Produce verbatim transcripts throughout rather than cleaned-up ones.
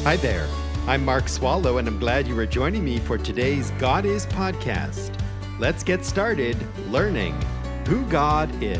Hi there. I'm Mark Swallow, and I'm glad you are joining me for today's God Is podcast. Let's get started learning who God is.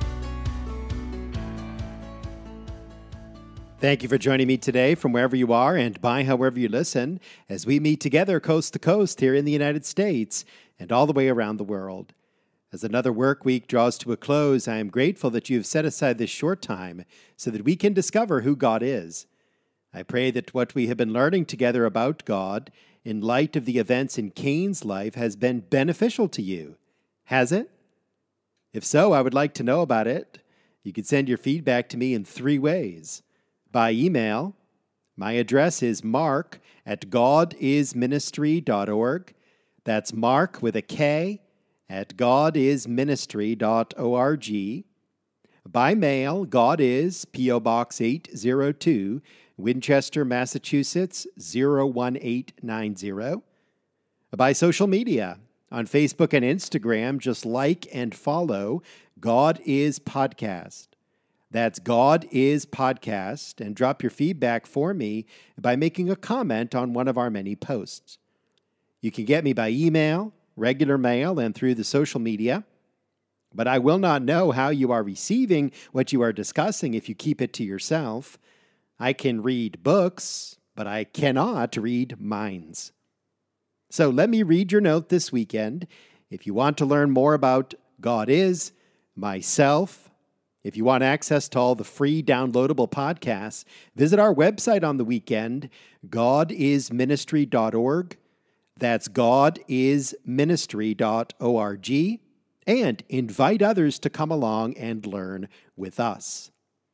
Thank you for joining me today from wherever you are and by however you listen as we meet together coast to coast here in the United States and all the way around the world. As another work week draws to a close, I am grateful that you have set aside this short time so that we can discover who God is. I pray that what we have been learning together about God in light of the events in Cain's life has been beneficial to you. Has it? If so, I would like to know about it. You can send your feedback to me in three ways. By email, my address is mark at godisministry dot org. That's Mark with a K at godisministry dot org. By mail, God Is, P O Box eight oh two, Winchester, Massachusetts, zero one eight nine zero. By social media, on Facebook and Instagram, just like and follow God Is Podcast. That's God Is Podcast, and drop your feedback for me by making a comment on one of our many posts. You can get me by email, regular mail, and through the social media, but I will not know how you are receiving what you are discussing if you keep it to yourself. I can read books, but I cannot read minds. So let me read your note this weekend. If you want to learn more about God Is, myself, if you want access to all the free downloadable podcasts, visit our website on the weekend, god is ministry dot org. That's god is ministry dot org. And invite others to come along and learn with us.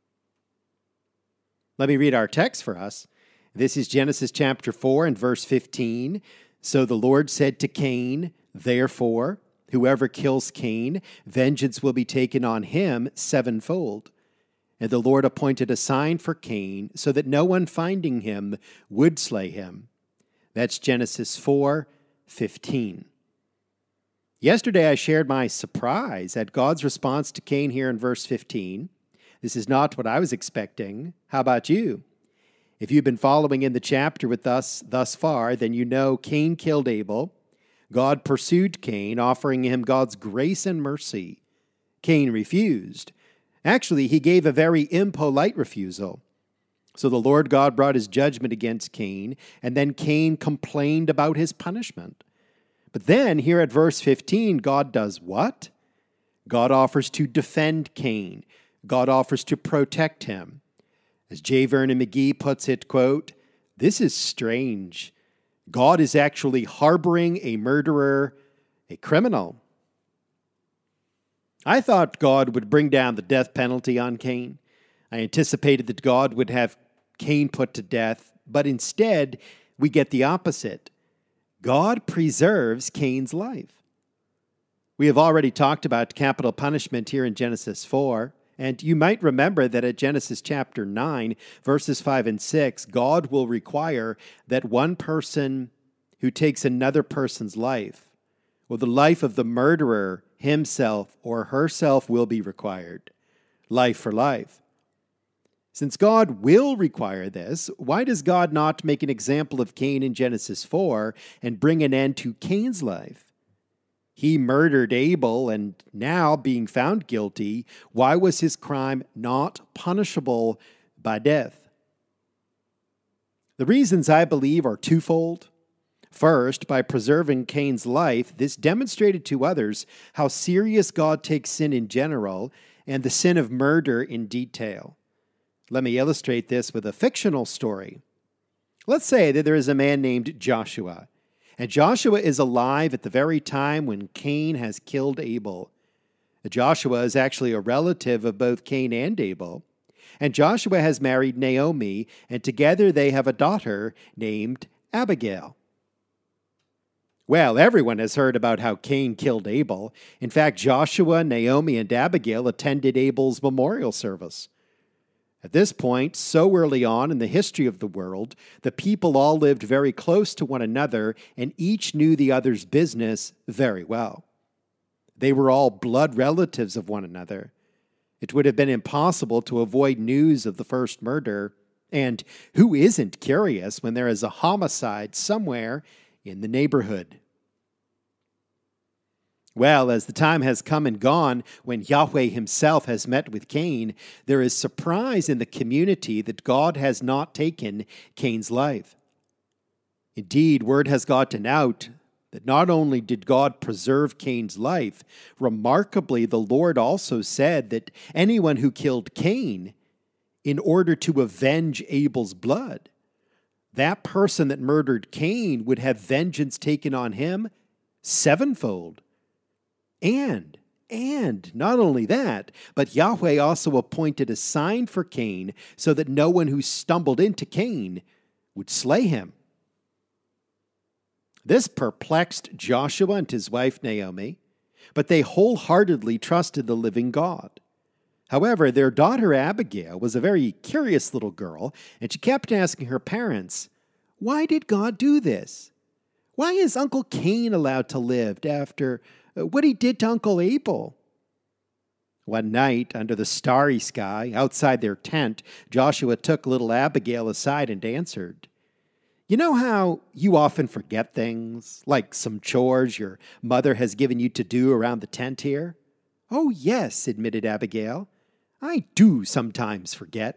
Let me read our text for us. This is Genesis chapter four and verse fifteen. So the Lord said to Cain, therefore, whoever kills Cain, vengeance will be taken on him sevenfold. And the Lord appointed a sign for Cain, so that no one finding him would slay him. That's Genesis four fifteen. Yesterday I shared my surprise at God's response to Cain here in verse fifteen. This is not what I was expecting. How about you? If you've been following in the chapter with us thus far, then you know Cain killed Abel. God pursued Cain, offering him God's grace and mercy. Cain refused. Actually, he gave a very impolite refusal. So the Lord God brought his judgment against Cain, and then Cain complained about his punishment. But then, here at verse fifteen, God does what? God offers to defend Cain. God offers to protect him. As J. Vernon McGee puts it, quote, this is strange. God is actually harboring a murderer, a criminal. I thought God would bring down the death penalty on Cain. I anticipated that God would have Cain put to death, but instead we get the opposite. God preserves Cain's life. We have already talked about capital punishment here in Genesis four. And you might remember that at Genesis chapter nine, verses five and six, God will require that one person who takes another person's life, or the life of the murderer himself or herself, will be required. Life for life. Since God will require this, why does God not make an example of Cain in Genesis four and bring an end to Cain's life? He murdered Abel, and now, being found guilty, why was his crime not punishable by death? The reasons, I believe, are twofold. First, by preserving Cain's life, this demonstrated to others how serious God takes sin in general and the sin of murder in detail. Let me illustrate this with a fictional story. Let's say that there is a man named Joshua. And Joshua is alive at the very time when Cain has killed Abel. Joshua is actually a relative of both Cain and Abel. And Joshua has married Naomi, and together they have a daughter named Abigail. Well, everyone has heard about how Cain killed Abel. In fact, Joshua, Naomi, and Abigail attended Abel's memorial service. At this point, so early on in the history of the world, the people all lived very close to one another, and each knew the other's business very well. They were all blood relatives of one another. It would have been impossible to avoid news of the first murder And who isn't curious when there is a homicide somewhere in the neighborhood? Well, as the time has come and gone when Yahweh himself has met with Cain, there is surprise in the community that God has not taken Cain's life. Indeed, word has gotten out that not only did God preserve Cain's life, remarkably, the Lord also said that anyone who killed Cain in order to avenge Abel's blood, that person that murdered Cain would have vengeance taken on him sevenfold. And, and not only that, but Yahweh also appointed a sign for Cain so that no one who stumbled into Cain would slay him. This perplexed Joshua and his wife Naomi, but they wholeheartedly trusted the living God. However, their daughter Abigail was a very curious little girl, and she kept asking her parents, "Why did God do this? Why is Uncle Cain allowed to live after what he did to Uncle Abel?" One night, under the starry sky, outside their tent, Joshua took little Abigail aside and answered, "You know how you often forget things, like some chores your mother has given you to do around the tent here?" "Oh, yes," admitted Abigail. "I do sometimes forget."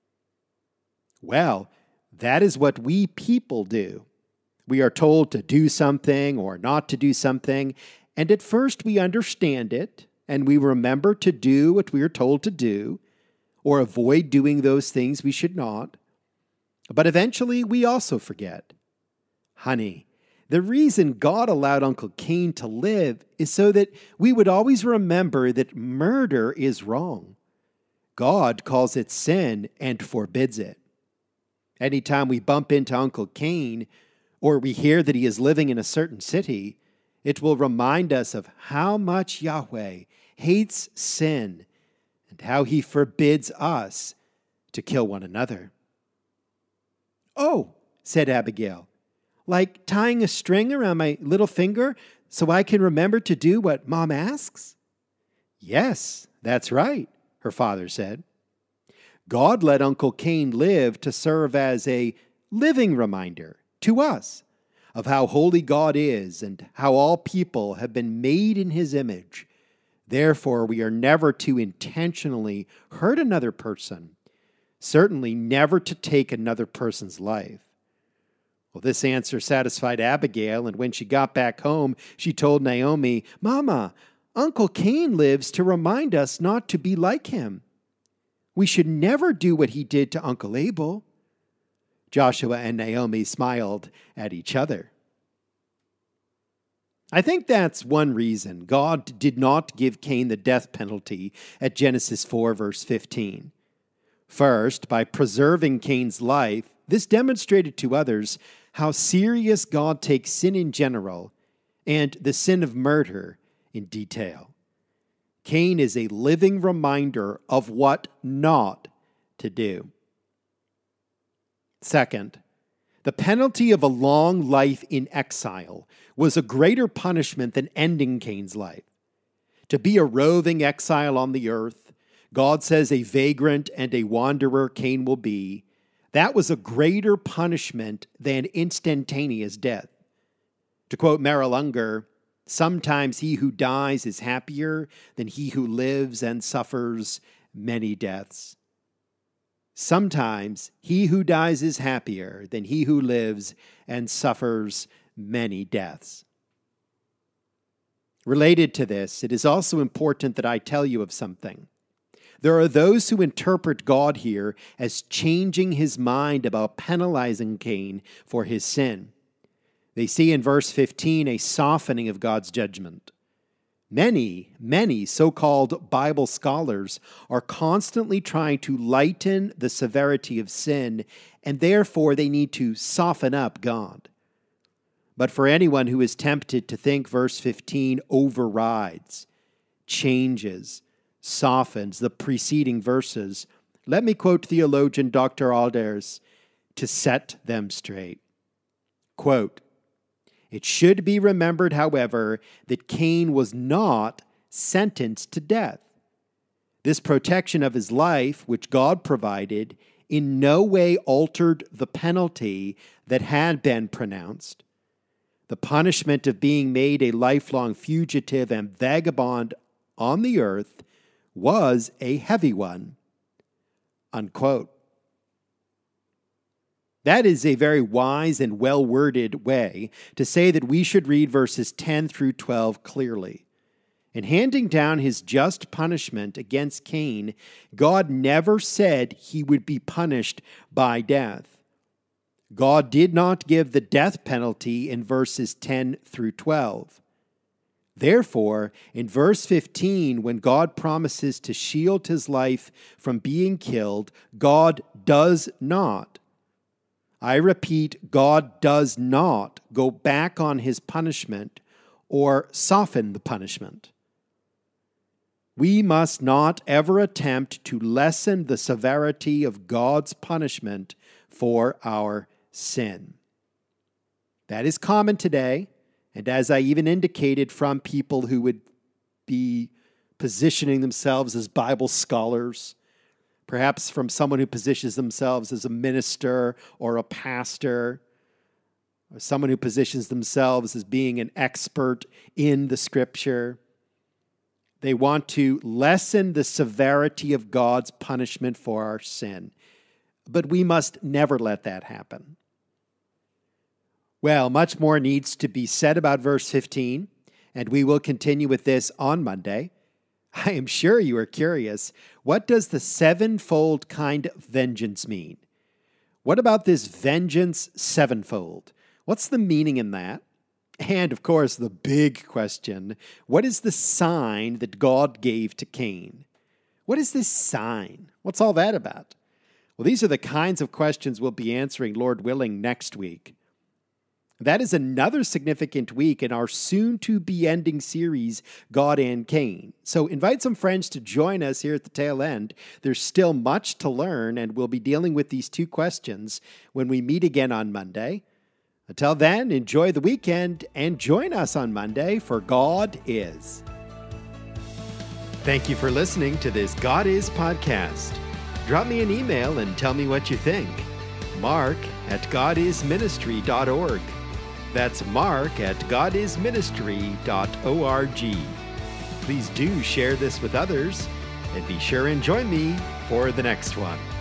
Well, that is what we people do. We are told to do something or not to do something, and at first we understand it, and we remember to do what we are told to do, or avoid doing those things we should not. But eventually we also forget. Honey, the reason God allowed Uncle Cain to live is so that we would always remember that murder is wrong. God calls it sin and forbids it. Anytime we bump into Uncle Cain, or we hear that he is living in a certain city, it will remind us of how much Yahweh hates sin and how he forbids us to kill one another. "Oh," said Abigail, "like tying a string around my little finger so I can remember to do what Mom asks?" "Yes, that's right," her father said. God let Uncle Cain live to serve as a living reminder to us of how holy God is and how all people have been made in his image. Therefore, we are never to intentionally hurt another person, certainly never to take another person's life. Well, this answer satisfied Abigail, and when she got back home, she told Naomi, "Mama, Uncle Cain lives to remind us not to be like him. We should never do what he did to Uncle Abel." Joshua and Naomi smiled at each other. I think that's one reason God did not give Cain the death penalty at Genesis four, verse fifteen. First, by preserving Cain's life, this demonstrated to others how serious God takes sin in general and the sin of murder in detail. Cain is a living reminder of what not to do. Second, the penalty of a long life in exile was a greater punishment than ending Cain's life. To be a roving exile on the earth, God says a vagrant and a wanderer Cain will be, that was a greater punishment than instantaneous death. To quote Merrill Unger, "Sometimes he who dies is happier than he who lives and suffers many deaths." Sometimes he who dies is happier than he who lives and suffers many deaths. Related to this, it is also important that I tell you of something. There are those who interpret God here as changing his mind about penalizing Cain for his sin. They see in verse fifteen a softening of God's judgment. Many, many so-called Bible scholars are constantly trying to lighten the severity of sin, and therefore they need to soften up God. But for anyone who is tempted to think verse fifteen overrides, changes, softens the preceding verses, let me quote theologian Doctor Alders to set them straight. Quote, "It should be remembered, however, that Cain was not sentenced to death. This protection of his life, which God provided, in no way altered the penalty that had been pronounced. The punishment of being made a lifelong fugitive and vagabond on the earth was a heavy one." Unquote. That is a very wise and well-worded way to say that we should read verses ten through twelve clearly. In handing down his just punishment against Cain, God never said he would be punished by death. God did not give the death penalty in verses ten through twelve. Therefore, in verse fifteen, when God promises to shield his life from being killed, God does not. I repeat, God does not go back on his punishment or soften the punishment. We must not ever attempt to lessen the severity of God's punishment for our sin. That is common today, and as I even indicated, from people who would be positioning themselves as Bible scholars, perhaps from someone who positions themselves as a minister or a pastor, or someone who positions themselves as being an expert in the Scripture. They want to lessen the severity of God's punishment for our sin. But we must never let that happen. Well, much more needs to be said about verse fifteen, and we will continue with this on Monday. I am sure you are curious. What does the sevenfold kind of vengeance mean? What about this vengeance sevenfold? What's the meaning in that? And, of course, the big question, what is the sign that God gave to Cain? What is this sign? What's all that about? Well, these are the kinds of questions we'll be answering, Lord willing, next week. That is another significant week in our soon-to-be ending series, God and Cain. So invite some friends to join us here at the tail end. There's still much to learn, and we'll be dealing with these two questions when we meet again on Monday. Until then, enjoy the weekend and join us on Monday for God Is. Thank you for listening to this God Is podcast. Drop me an email and tell me what you think. Mark at god is ministry dot org. That's Mark at god is ministry dot org. Please do share this with others and be sure and join me for the next one.